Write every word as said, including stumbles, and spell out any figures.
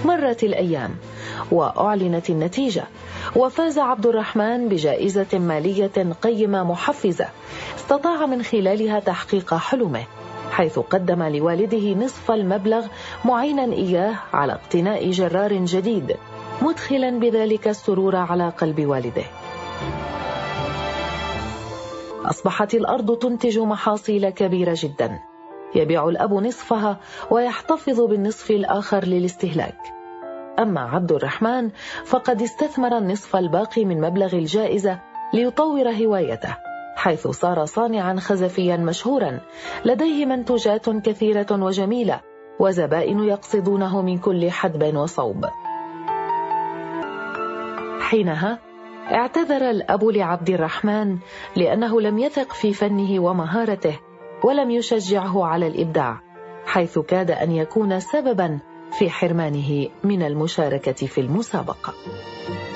مرت الأيام وأعلنت النتيجة، وفاز عبد الرحمن بجائزة مالية قيمة محفزة استطاع من خلالها تحقيق حلمه، حيث قدم لوالده نصف المبلغ معينا إياه على اقتناء جرار جديد، مدخلا بذلك السرور على قلب والده. أصبحت الأرض تنتج محاصيل كبيرة جدا، يبيع الأب نصفها ويحتفظ بالنصف الآخر للاستهلاك. أما عبد الرحمن فقد استثمر النصف الباقي من مبلغ الجائزة ليطور هوايته، حيث صار صانعا خزفيا مشهورا لديه منتوجات كثيرة وجميلة، وزبائن يقصدونه من كل حدب وصوب. حينها اعتذر الأب لعبد الرحمن لأنه لم يثق في فنه ومهارته، ولم يشجعه على الإبداع، حيث كاد أن يكون سببا في حرمانه من المشاركة في المسابقة.